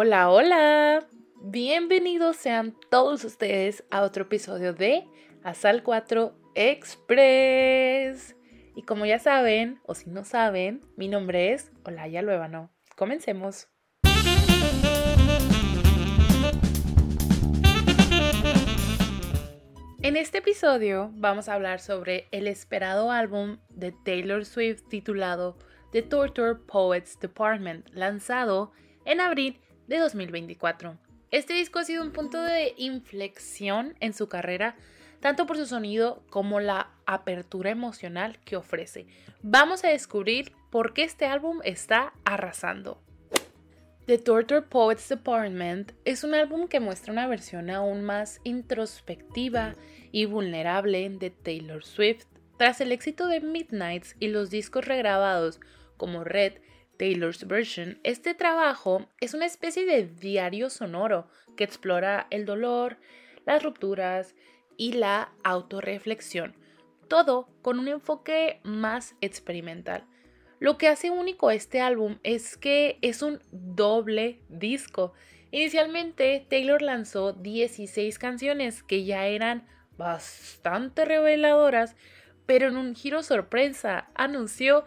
Hola, hola. Bienvenidos sean todos ustedes a otro episodio de Asal 4 Express. Y como ya saben, o si no saben, mi nombre es Olaya Luébano. Comencemos. En este episodio vamos a hablar sobre el esperado álbum de Taylor Swift titulado The Torture Poets Department, lanzado en abril de 2024. Este disco ha sido un punto de inflexión en su carrera, tanto por su sonido como la apertura emocional que ofrece. Vamos a descubrir por qué este álbum está arrasando. The Torture Poets Department es un álbum que muestra una versión aún más introspectiva y vulnerable de Taylor Swift. Tras el éxito de Midnights y los discos regrabados como Red, Taylor's Version, este trabajo es una especie de diario sonoro que explora el dolor, las rupturas y la autorreflexión, todo con un enfoque más experimental. Lo que hace único este álbum es que es un doble disco. Inicialmente, Taylor lanzó 16 canciones que ya eran bastante reveladoras, pero en un giro sorpresa anunció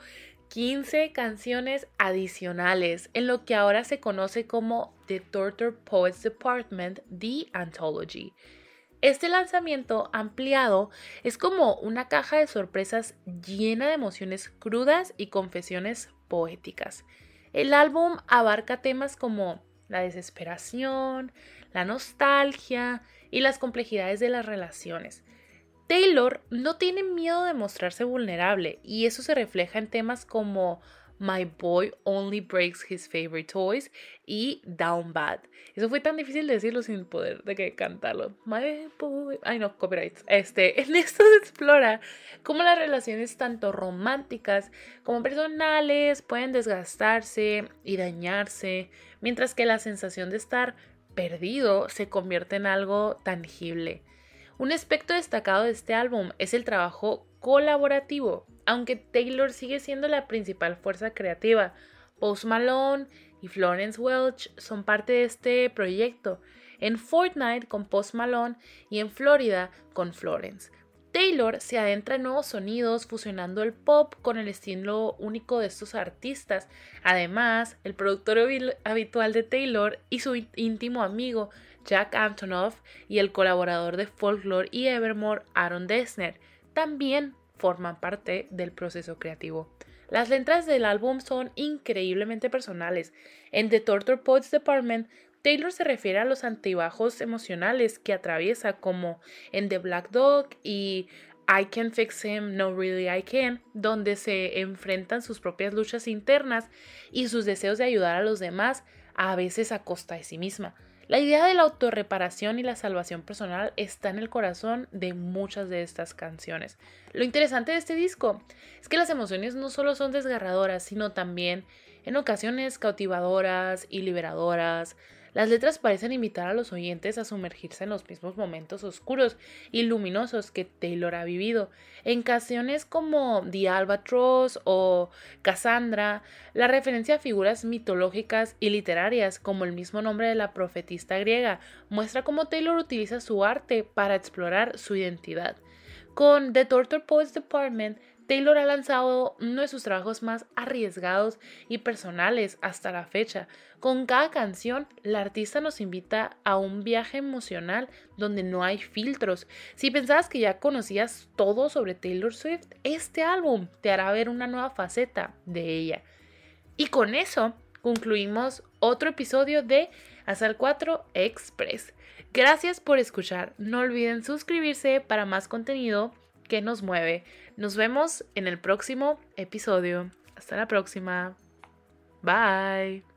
15 canciones adicionales en lo que ahora se conoce como The Torture Poets Department, The Anthology. Este lanzamiento ampliado es como una caja de sorpresas llena de emociones crudas y confesiones poéticas. El álbum abarca temas como la desesperación, la nostalgia y las complejidades de las relaciones. Taylor no tiene miedo de mostrarse vulnerable y eso se refleja en temas como My Boy Only Breaks His Favorite Toys y Down Bad. Eso fue tan difícil de decirlo sin poder de que cantarlo. My Boy... Ay no, copyrights. En esto se explora cómo las relaciones tanto románticas como personales pueden desgastarse y dañarse, mientras que la sensación de estar perdido se convierte en algo tangible. Un aspecto destacado de este álbum es el trabajo colaborativo, aunque Taylor sigue siendo la principal fuerza creativa. Post Malone y Florence Welch son parte de este proyecto, en Fortnite con Post Malone y en Florida con Florence. Taylor se adentra en nuevos sonidos fusionando el pop con el estilo único de estos artistas. Además, el productor habitual de Taylor y su íntimo amigo Jack Antonoff y el colaborador de Folklore y Evermore Aaron Dessner también forman parte del proceso creativo. Las letras del álbum son increíblemente personales. En The Torture Poets Department, Taylor se refiere a los altibajos emocionales que atraviesa, como en The Black Dog y I Can Fix Him, No Really I Can, donde se enfrentan sus propias luchas internas y sus deseos de ayudar a los demás, a veces a costa de sí misma. La idea de la autorreparación y la salvación personal está en el corazón de muchas de estas canciones. Lo interesante de este disco es que las emociones no solo son desgarradoras, sino también en ocasiones cautivadoras y liberadoras. Las letras parecen invitar a los oyentes a sumergirse en los mismos momentos oscuros y luminosos que Taylor ha vivido. En canciones como The Albatross o Cassandra, la referencia a figuras mitológicas y literarias, como el mismo nombre de la profetista griega, muestra cómo Taylor utiliza su arte para explorar su identidad. Con The Torture Poets Department, Taylor ha lanzado uno de sus trabajos más arriesgados y personales hasta la fecha. Con cada canción, la artista nos invita a un viaje emocional donde no hay filtros. Si pensabas que ya conocías todo sobre Taylor Swift, este álbum te hará ver una nueva faceta de ella. Y con eso concluimos otro episodio de Asal 4 Express. Gracias por escuchar. No olviden suscribirse para más contenido que nos mueve. Nos vemos en el próximo episodio. Hasta la próxima. Bye.